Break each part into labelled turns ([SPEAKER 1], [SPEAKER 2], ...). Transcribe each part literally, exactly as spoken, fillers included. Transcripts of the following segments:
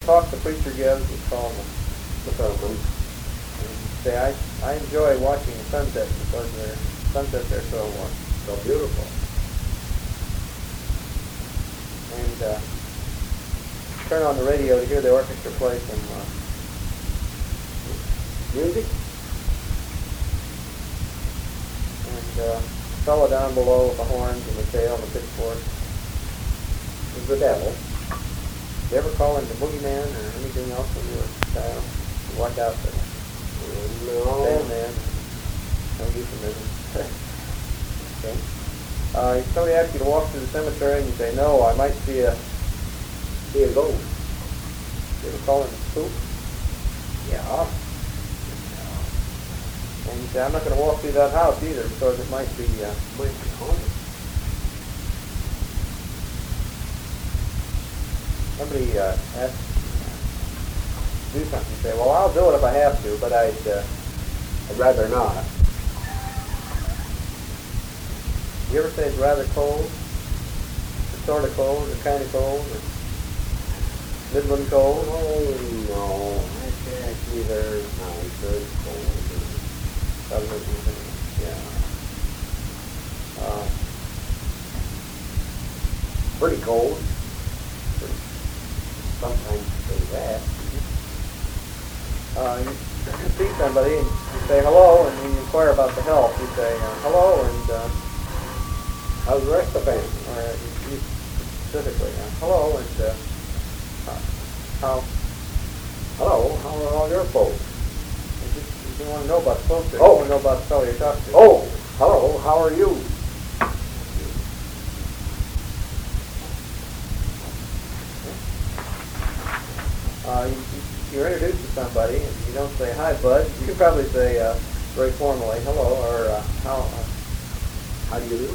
[SPEAKER 1] talk the preacher gives is called the sermon. And say, I, I enjoy watching the sunsets because their sunsets are so uh, so beautiful. And uh, turn on the radio to hear the orchestra play some uh, music. And uh, a fellow down below with the horns and the tail and the pitchfork is the devil. Did you ever call him the boogeyman or anything else when you were a child? You watch out for him. No. Sandman. No euphemism. Okay. Uh, if somebody asks you to walk through the cemetery and you say, no, I might see a see a ghost. You ever call him a spook? Yeah. And you say, I'm not going to walk through that house either because it might be, uh, might be haunted. Somebody uh, asks you to do something. You say, well, I'll do it if I have to, but I'd, uh, I'd rather not. You ever say it's rather cold? It's sort of cold, or kind of cold, or midland cold? Oh, no. I say it's either nice or cold. Or yeah. Uh, pretty cold. Pretty, sometimes you say that. Uh, you see somebody and you say hello, and when you inquire about the health, you say uh, hello, and uh, how's the rest of the family? Or uh, you, you specifically, uh, hello, and uh, how? Hello, how are all your folks? You want to know about the folks, or oh. You want to know about the fellow you're talking to? Oh, hello, how are you? Uh, you, you're introduced to somebody, and you don't say, hi, bud. You can probably say uh, very formally, hello, or uh, how uh, how do you do?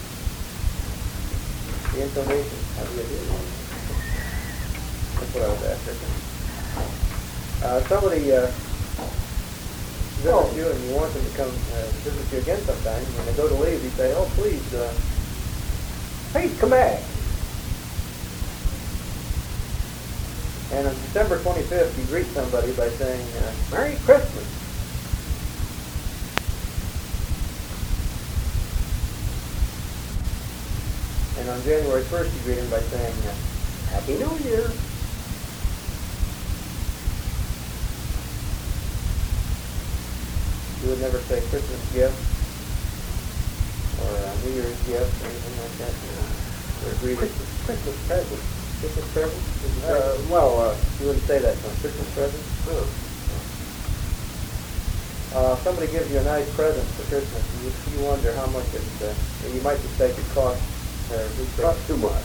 [SPEAKER 1] The intonation, how do you do? That's what I was after. Uh, somebody... Uh, visit oh. you and you want them to come uh, visit you again sometime. When they go to leave, you say, oh, please, uh, please come back. And on December twenty-fifth, you greet somebody by saying, uh, Merry Christmas. And on January first, you greet him by saying, uh, Happy New Year. You would never say Christmas gift or uh, New Year's gift or anything like that. Or Christmas, Christmas present. Christmas present? Uh, well, uh, you wouldn't say that. No. Christmas present? Oh. Uh, somebody gives you a nice present for Christmas, and you, you wonder how much it, uh, you might mistake it cost. Uh, it costs too much.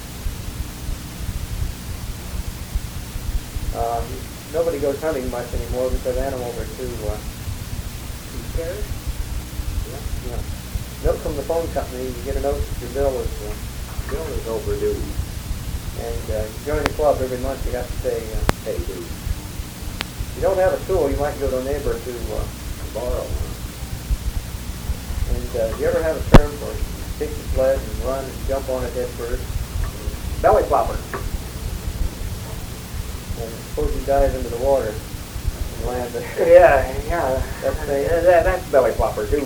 [SPEAKER 1] Uh, nobody goes hunting much anymore because animals are too... Uh, Scared? Yeah, yeah. Note from the phone company, you get a note that your bill is uh, bill is overdue. And uh, you join the club every month, you have to pay uh, pay dues. If you don't have a tool, you might go to a neighbor to uh, borrow one. And uh, do you ever have a term for take the sled and run and jump on it head first? Belly flopper. And suppose you dive into the water. Land yeah, yeah, that's, uh, that, that's belly flopper too.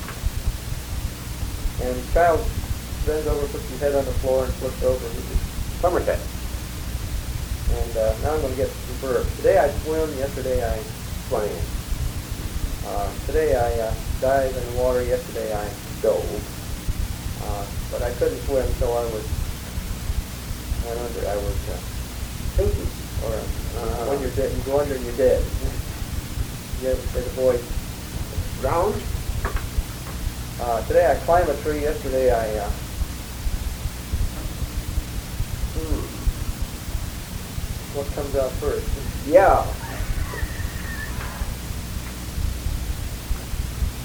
[SPEAKER 1] And the child bends over, puts his head on the floor, and flips over. Somerset. And uh, now I'm going to get some verbs. Today I swim. Yesterday I swam. Uh, today I uh, dive in the water. Yesterday I dove. Uh, but I couldn't swim, so I was went under. I was uh, sinking. Or uh, when you're dead, you go under and you're dead. You ever say the boy drowned? Uh, today I climb a tree. Yesterday I uh, hmm. What comes out first? Yeah.